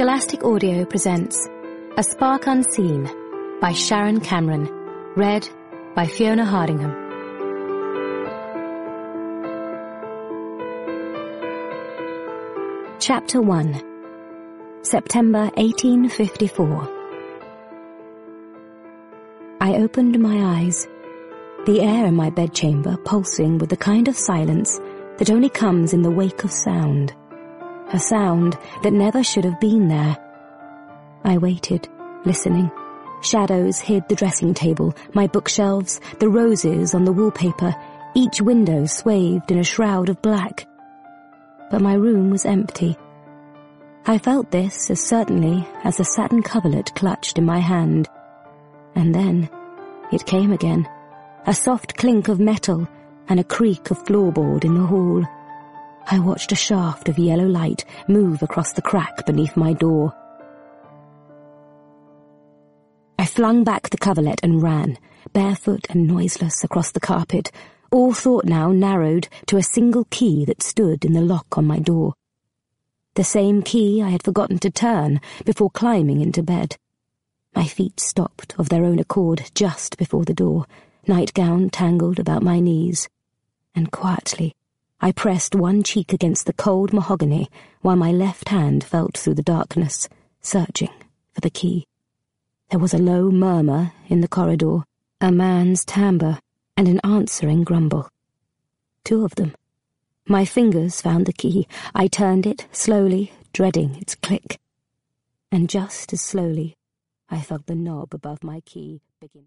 Scholastic Audio presents A Spark Unseen by Sharon Cameron, read by Fiona Hardingham. Chapter 1. September 1854. I opened my eyes, the air in my bedchamber pulsing with the kind of silence that only comes in the wake of sound. A sound that never should have been there. I waited, listening. Shadows hid the dressing table, my bookshelves, the roses on the wallpaper, each window swathed in a shroud of black. But my room was empty. I felt this as certainly as the satin coverlet clutched in my hand. And then it came again, a soft clink of metal and a creak of floorboard in the hall. I watched a shaft of yellow light move across the crack beneath my door. I flung back the coverlet and ran, barefoot and noiseless, across the carpet, all thought now narrowed to a single key that stood in the lock on my door. The same key I had forgotten to turn before climbing into bed. My feet stopped of their own accord just before the door, nightgown tangled about my knees, and quietly I pressed one cheek against the cold mahogany while my left hand felt through the darkness, searching for the key. There was a low murmur in the corridor, a man's timbre, and an answering grumble. Two of them. My fingers found the key. I turned it slowly, dreading its click. And just as slowly, I felt the knob above my key begin.